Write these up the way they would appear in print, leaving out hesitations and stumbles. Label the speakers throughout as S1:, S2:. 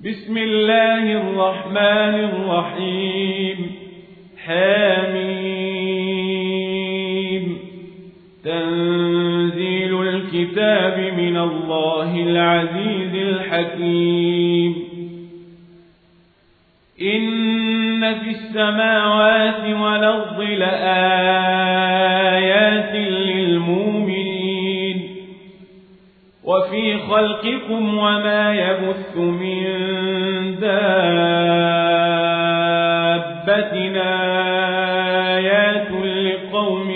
S1: بسم الله الرحمن الرحيم حميم تنزيل الكتاب من الله العزيز الحكيم إن في السماوات والأرض لآيات للمؤمنين وفي خلقكم وما يبث من دابة آيات لقوم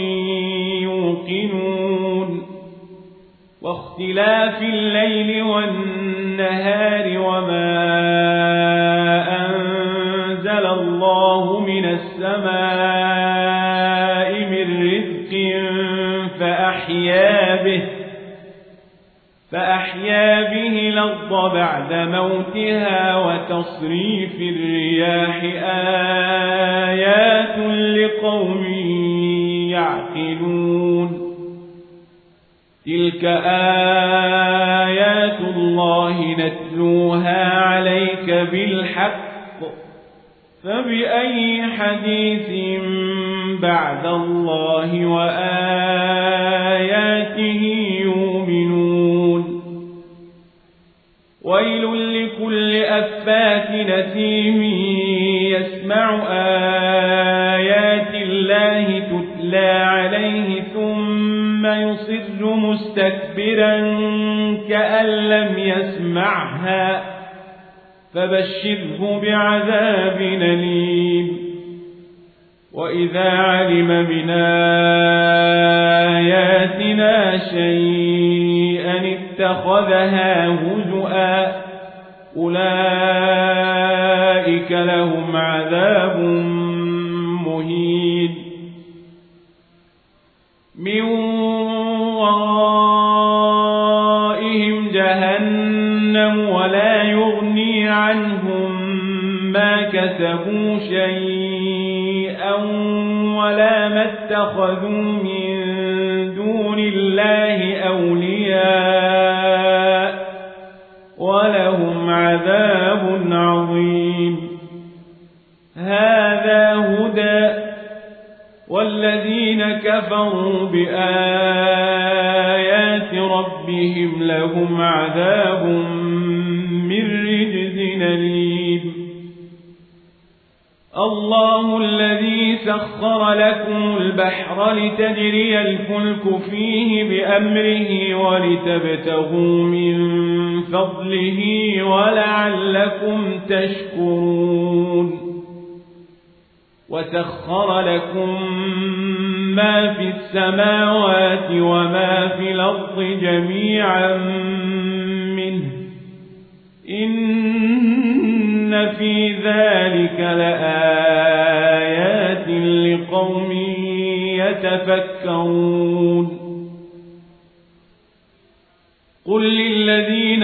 S1: يوقنون واختلاف الليل والنهار وما أنزل الله من السماء من رزق فأحيا به الأرض بعد موتها وتصريف الرياح آيات لقوم يعقلون تلك آيات الله نتلوها عليك بالحق فبأي حديث بعد الله وآياته يؤمنون ويل لكل أفاك نثيم يسمع آيات الله تتلى عليه ثم يصر مستكبرا كأن لم يسمعها فبشره بعذاب أليم وإذا علم من آياتنا شيئا اتخذها هزؤا أولئك لهم عذاب مهين من ورائهم جهنم ولا يغني عنهم ما كسبوا شيئا ولا ما اتخذوا من دون الله أولياء ولهم عذاب عظيم هذا هدى والذين كفروا بآيات ربهم لهم عذاب من رجز أليم الله الذي سخر لكم البحر لتجري الفلك فيه بأمره ولتبتغوا من فضله ولعلكم تشكرون وسخر لكم ما في السماوات وما في الأرض جميعا منه إن في ذلك لآيات لقوم يتفكرون قل للذين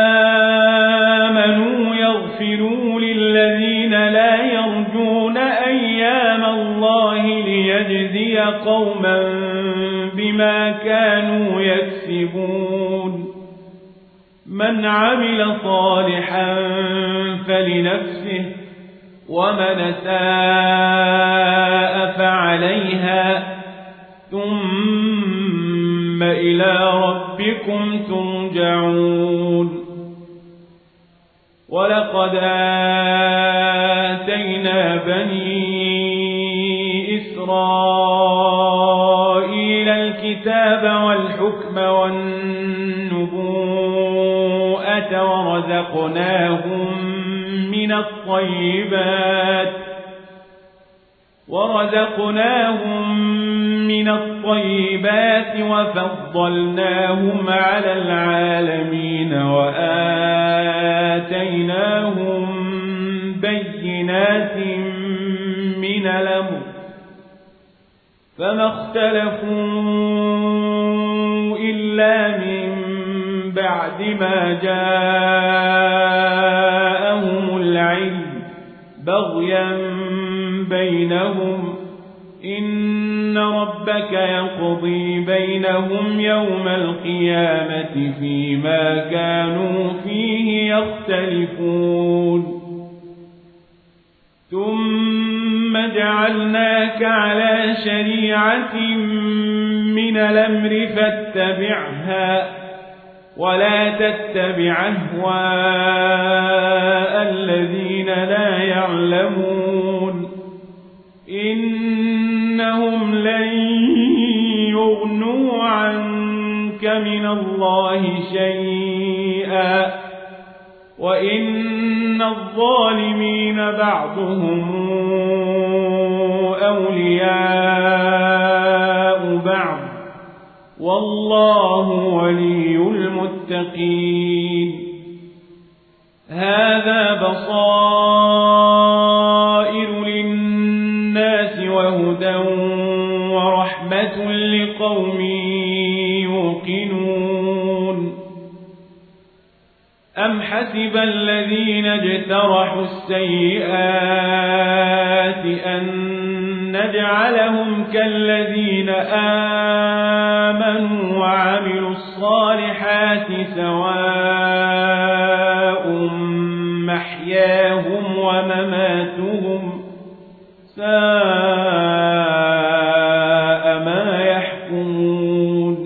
S1: آمنوا يغفروا للذين لا يرجون أيام الله ليجزي قوما بما كانوا يكسبون من عمل صالحا فلنفسه ومن ساء فعليها ثم إلى ربكم ترجعون ولقد آتينا بني إسرائيل الكتاب والحكم والنبوءة ورزقناهم من الطيبات وفضلناهم على العالمين وآتيناهم بينات من الأمر فما اختلفوا إلا من بعد ما جاءهم العلم بغيا بينهم إن ربك يقضي بينهم يوم القيامة فيما كانوا فيه يختلفون ثم جعلناك على شريعة من الأمر فاتبعها ولا تتبع أهواء الذين لا يعلمون إنهم لن يغنوا عنك من الله شيئا وإن الظالمين بعضهم أولياء بعض والله ولي المتقين هذا بصائر للناس وهدى ورحمة لقوم يوقنون أم حسب الذين اجترحوا السيئات أن نجعلهم كالذين آمنوا وعملوا الصالحات سواء محياهم ومماتهم ساء ما يحكمون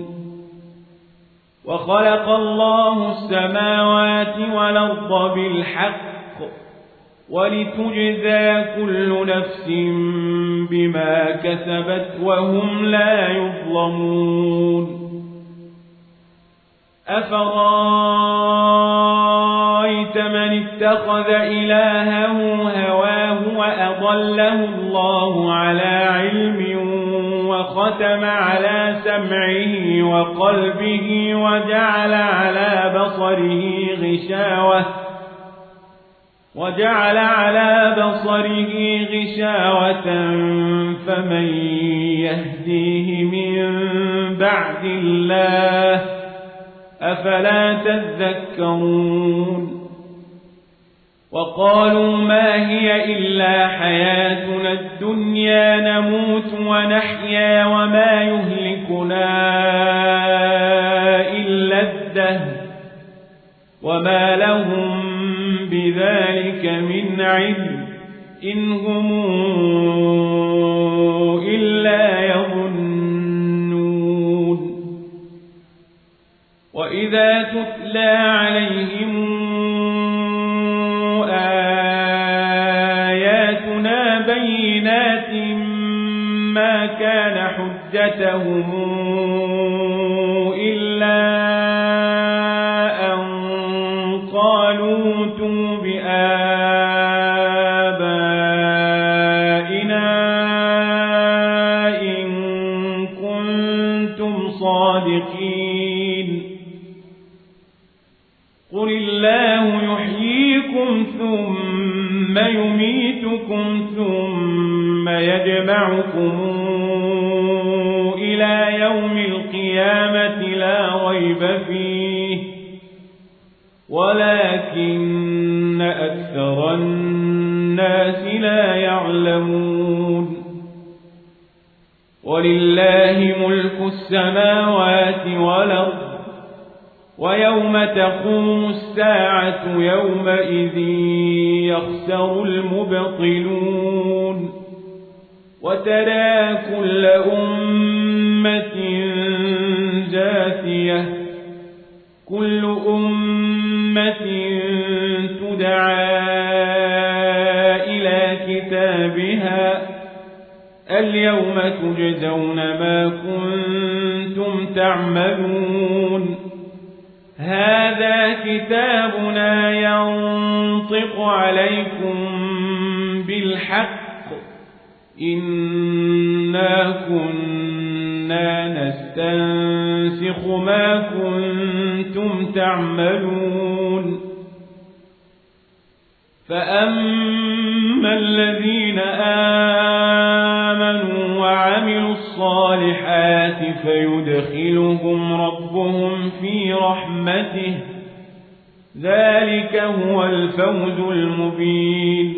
S1: وخلق الله السماوات والأرض بالحق ولتجزى كل نفس بما كسبت وهم لا يظلمون أفرأيت من اتخذ إلهه هواه وأضله الله على علم وختم على سمعه وقلبه وجعل على بصره غشاوة فمن يهديه من بعد الله أفلا تذكرون وقالوا ما هي إلا حياتنا الدنيا نموت ونحيا وما يهلكنا إلا الدهر وما لهم بذلك من علم إن هم إلا يظنون وإذا تتلى عليهم آياتنا بينات ما كان حجتهم إلا أن قالوا ائتوا بآبائنا إن كنتم صادقين قل الله يحييكم ثم يميتكم ثم يجمعكم إلى يوم القيامة لا ريب فيه ولكن أكثر الناس لا يعلمون ولله ملك السماوات والأرض ويوم تقوم الساعة يومئذ يخسر المبطلون وترى كل أمة جاثية كل أمة تدعى إلى كتابها اليوم تجزون ما كنتم تعملون هذا كتابنا ينطق عليكم بالحق إنا كنا نستنسخ ما كنتم تعملون فأما الذين آمنوا وعملوا الصالحات فيدخلهم ربهم في رحمته ذلك هو الفوز المبين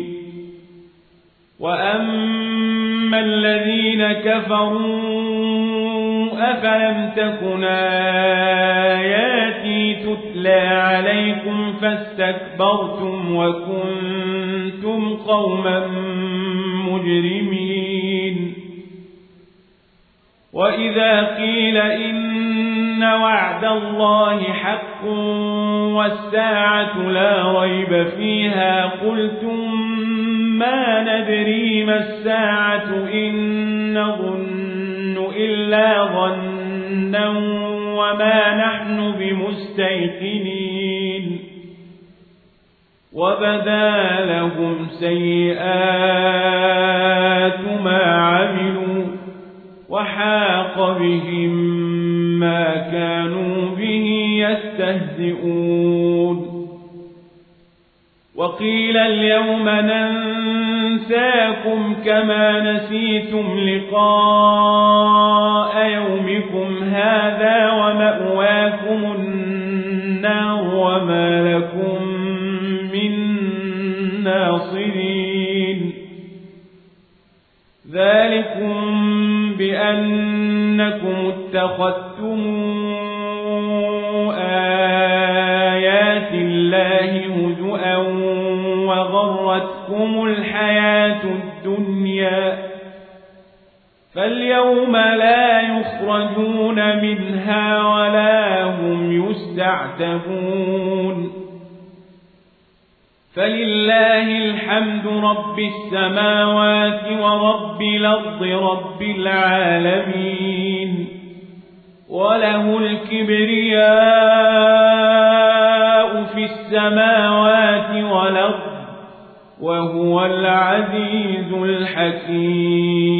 S1: وأما الذين كفروا أفلم تكن آياتي تتلى عليكم فاستكبرتم وكنتم قوما مجرمين وإذا قيل إن وعد الله حق والساعة لا ريب فيها قلتم ما ندري ما الساعة إن نظن إلا ظنا وما نحن بمستيقنين وبدا لهم سيئات ما عملوا وحاق بهم ما كانوا به يستهزئون وقيل اليوم ننساكم كما نسيتم لقاء يومكم هذا ومأواكم النار وما لكم من ناصرين ذلكم بأنكم اتخذتم آيات الله هزؤا وغرتكم الحياة الدنيا فاليوم لا يخرجون منها ولا هم يستعتبون فلله الحمد رب السماوات ورب الأرض رب العالمين وله الكبرياء في السماوات والأرض وهو العزيز الحكيم